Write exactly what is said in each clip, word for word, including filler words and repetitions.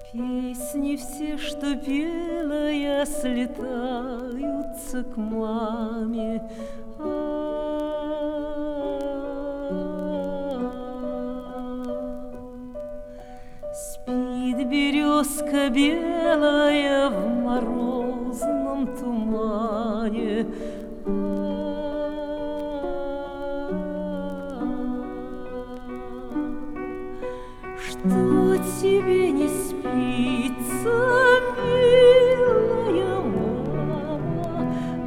Песни все, что пела я, слетаются к маме. Спит березка белая в морозном тумане. Что тебе не спится, милая мама?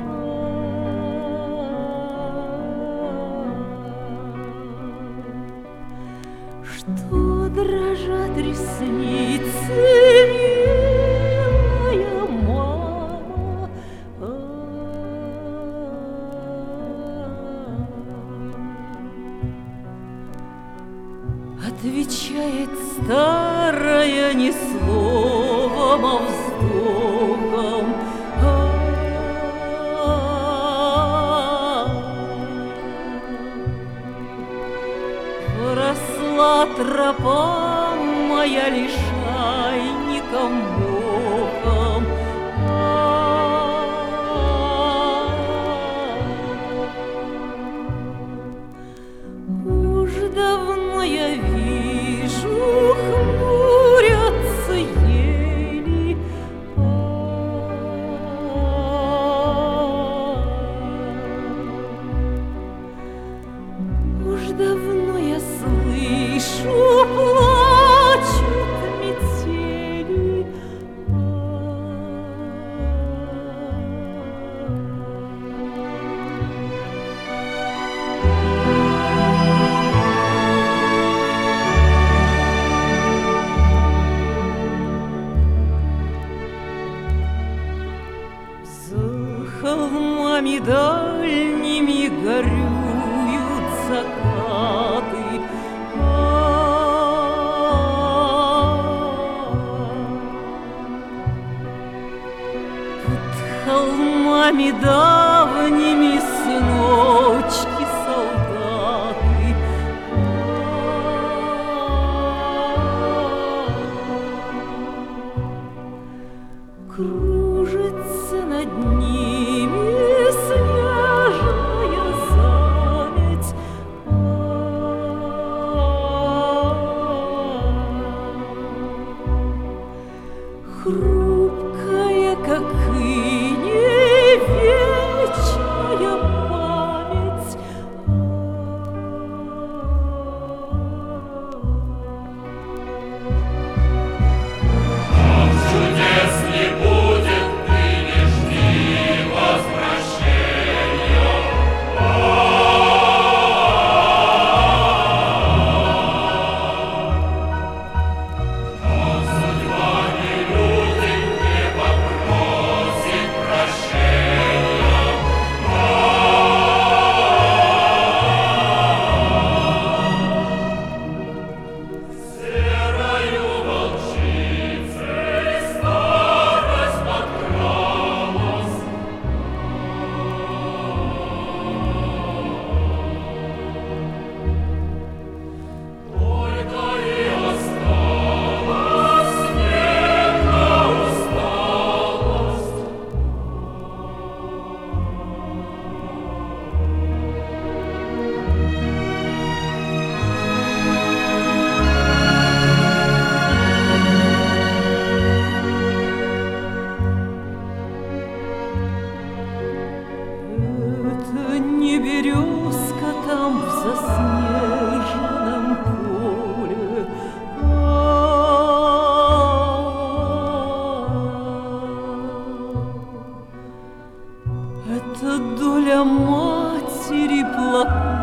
Что дрожат ресницы, милая мама? Отвечает старая ни словом, а вздохом. Поросла тропа моя лишайником боком. Уж давно я вижу, хмурятся ели. Уж давно я слышу, плачут метели. За холмами дальними горюют закаты. Под холмами давними сыночки солдаты. Кружится над ними снежная заметь. Хрупкая, как иней, вечная память. Чудес не будет, ты не жди возвращения. Но судьба не любит, не попросит прощения. Серою волчицей старость подкралась. Только и осталась снега усталость. Это не березка там в заснеженном поле. Это доля матери плакучей.